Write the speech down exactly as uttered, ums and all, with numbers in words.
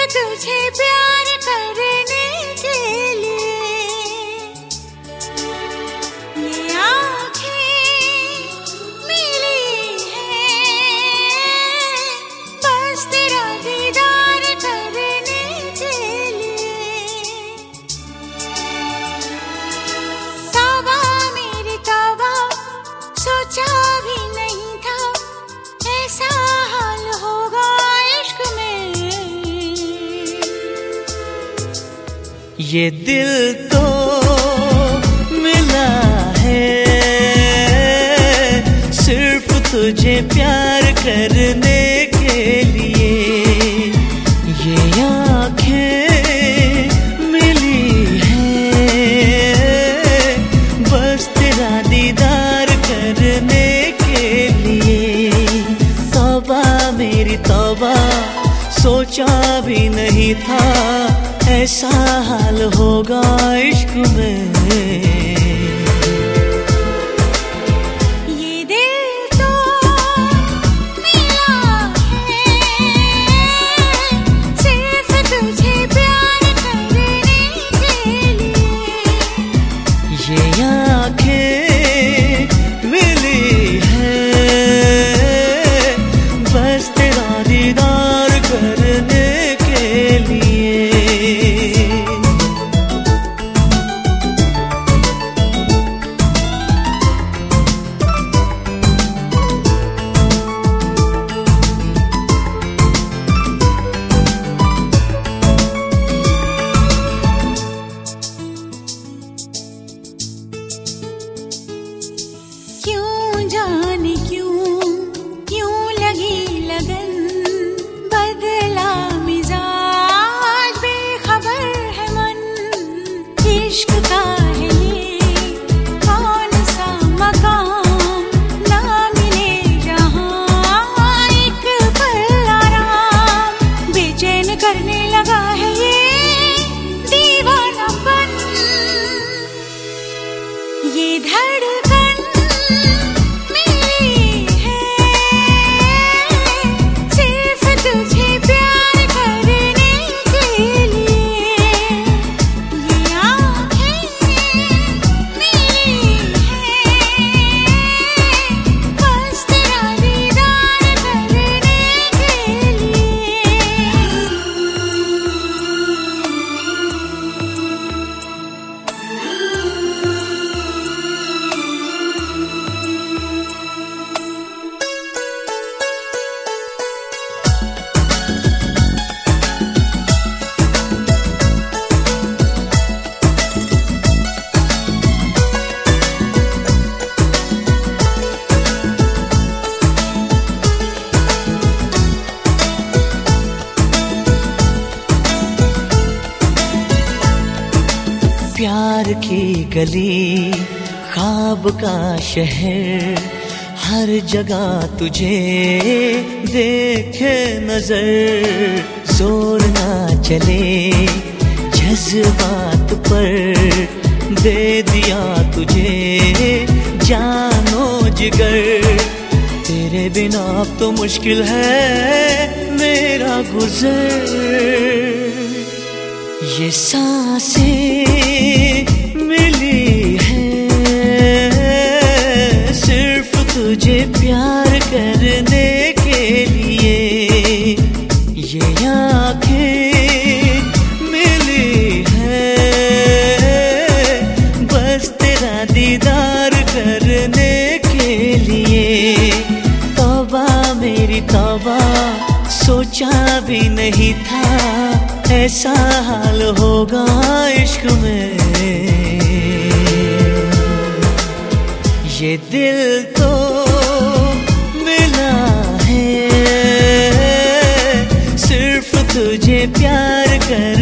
तुझे प्यार करने के लिए ये आँखें मिली हैं, बस तेरा दीदार करने के लिए। तौबा मेरी तौबा, सोचा भी नहीं था ऐसा हाल होगा इश्क में। ये दिल तो मिला है सिर्फ तुझे प्यार करने के लिए। ये आँखें मिली हैं बस तेरा दीदार करने के लिए। तौबा मेरी तौबा, सोचा भी नहीं था ऐसा हाल होगा इश्क में। ये दिल तो मिला है सिर्फ तुझे प्यार करने के लिए। ये आँखें मिली हैं बस तेरा दीदार करने के लिए। क्यों जाने क्यों क्यों लगी लगन, बदला मिजाज बेखबर है मन। इश्क का है ये कौन सा मकाम, ना मिले जहाँ एक पल आराम। बेचैन करने लगा है ये दीवानापन, ये धड़कन मेरी है सिर्फ तुझे प्यार करने के लिए। ये आँखें मेरी हैं बस तेरा दीदार करने के लिए। प्यार की गली, ख्वाब का शहर, हर जगह तुझे देखे नजर। जोर ना चले जज्बात पर, दे दिया तुझे जानो जिगर। तेरे बिना अब तो मुश्किल है मेरा गुजर। ये सांसें मिली हैं सिर्फ तुझे प्यार करने के लिए। ये आँखें मिली हैं बस तेरा दीदार करने के लिए। तौबा मेरी तौबा, सोचा भी नहीं था ऐसा हाल होगा इश्क में। ये दिल तो मिला है सिर्फ तुझे प्यार कर